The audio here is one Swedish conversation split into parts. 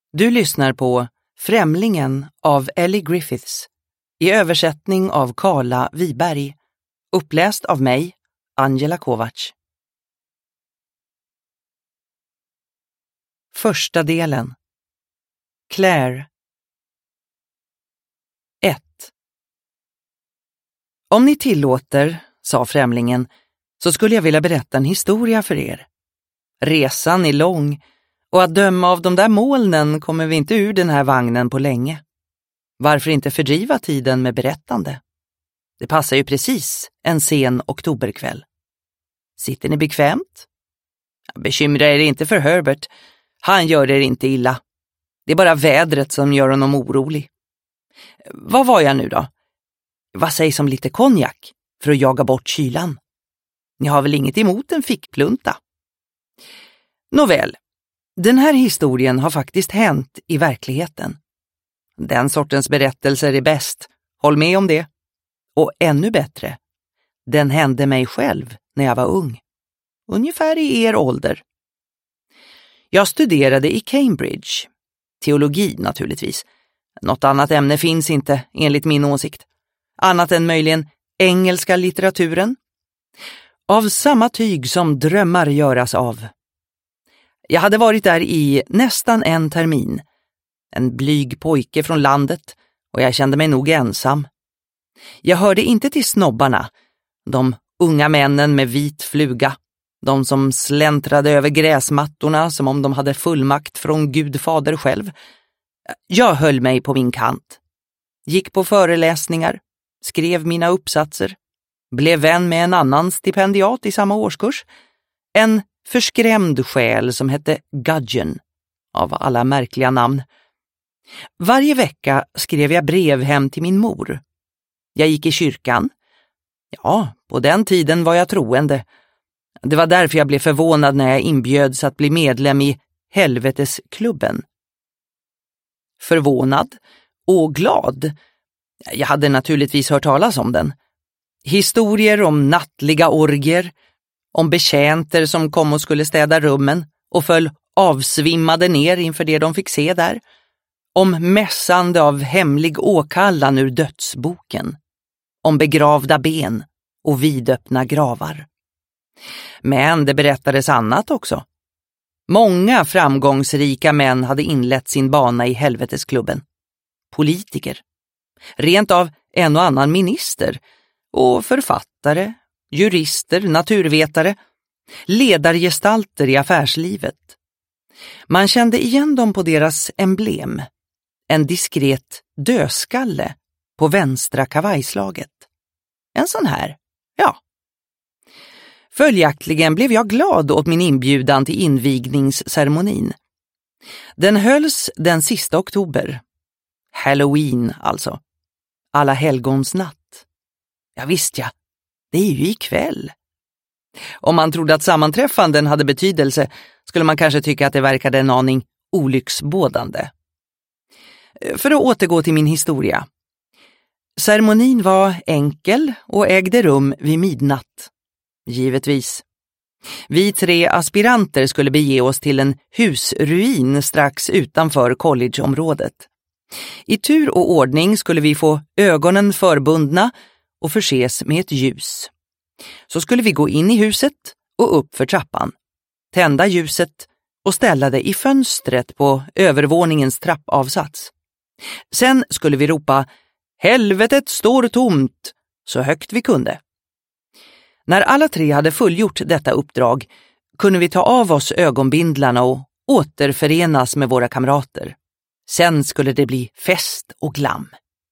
Du lyssnar på Främlingen av Ellie Griffiths i översättning av Carla Wiberg, uppläst av mig, Angela Kovacs. Första delen. Claire. 1. Om ni tillåter, sa främlingen, så skulle jag vilja berätta en historia för er. Resan är lång och att döma av de där molnen kommer vi inte ur den här vagnen på länge. Varför inte fördriva tiden med berättande? Det passar ju precis en sen oktoberkväll. Sitter ni bekvämt? Bekymra er inte för Herbert. Han gör er inte illa. Det är bara vädret som gör honom orolig. Vad var jag nu då? Vad sägs om lite konjak för att jaga bort kylan? Ni har väl inget emot en fickplunta? Nåväl, den här historien har faktiskt hänt i verkligheten. Den sortens berättelser är bäst, håll med om det. Och ännu bättre, den hände mig själv när jag var ung. Ungefär i er ålder. Jag studerade i Cambridge. Teologi naturligtvis. Något annat ämne finns inte, enligt min åsikt. Annat än möjligen engelska litteraturen. Av samma tyg som drömmar göras av. Jag hade varit där i nästan en termin. En blyg pojke från landet och jag kände mig nog ensam. Jag hörde inte till snobbarna, de unga männen med vit fluga, de som släntrade över gräsmattorna som om de hade fullmakt från Gud fader själv. Jag höll mig på min kant. Gick på föreläsningar, skrev mina uppsatser, blev vän med en annan stipendiat i samma årskurs, en förskrämd själ som hette Gudgeon, av alla märkliga namn. Varje vecka skrev jag brev hem till min mor. Jag gick i kyrkan. Ja, på den tiden var jag troende. Det var därför jag blev förvånad när jag inbjöds att bli medlem i Helvetesklubben. Förvånad och glad. Jag hade naturligtvis hört talas om den. Historier om nattliga orgier, om betjänter som kom och skulle städa rummen och föll avsvimmade ner inför det de fick se där. Om mässande av hemlig åkallan ur dödsboken. Om begravda ben och vidöppna gravar. Men det berättades annat också. Många framgångsrika män hade inlett sin bana i Helvetesklubben. Politiker. Rent av en och annan minister. Och författare, jurister, naturvetare. Ledargestalter i affärslivet. Man kände igen dem på deras emblem. En diskret dödskalle på vänstra kavajslaget. En sån här, ja. Följaktligen blev jag glad åt min inbjudan till invigningsceremonin. Den hölls den sista oktober. Halloween alltså. Alla helgons natt. Ja visst ja, det är ju ikväll. Om man trodde att sammanträffanden hade betydelse skulle man kanske tycka att det verkade en aning olycksbådande. För att återgå till min historia. Ceremonin var enkel och ägde rum vid midnatt. Givetvis. Vi 3 aspiranter skulle bege oss till en husruin strax utanför collegeområdet. I tur och ordning skulle vi få ögonen förbundna och förses med ett ljus. Så skulle vi gå in i huset och upp för trappan, tända ljuset och ställa det i fönstret på övervåningens trappavsats. Sen skulle vi ropa "Helvetet står tomt" så högt vi kunde. När alla 3 hade fullgjort detta uppdrag kunde vi ta av oss ögonbindlarna och återförenas med våra kamrater. Sen skulle det bli fest och glam.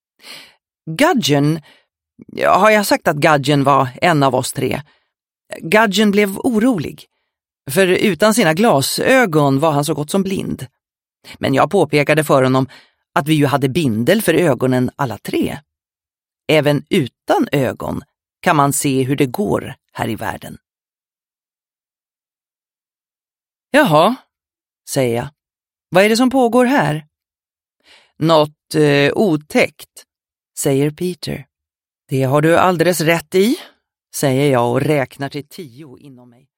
Gudgeon, har jag sagt att Gudgeon var en av oss 3? Gudgeon blev orolig, för utan sina glasögon var han så gott som blind. Men jag påpekade för honom att vi ju hade bindel för ögonen alla 3. Även utan ögon kan man se hur det går här i världen. Jaha, säger jag. Vad är det som pågår här? Något otäckt, säger Peter. Det har du alldeles rätt i, säger jag och räknar till 10 inom mig.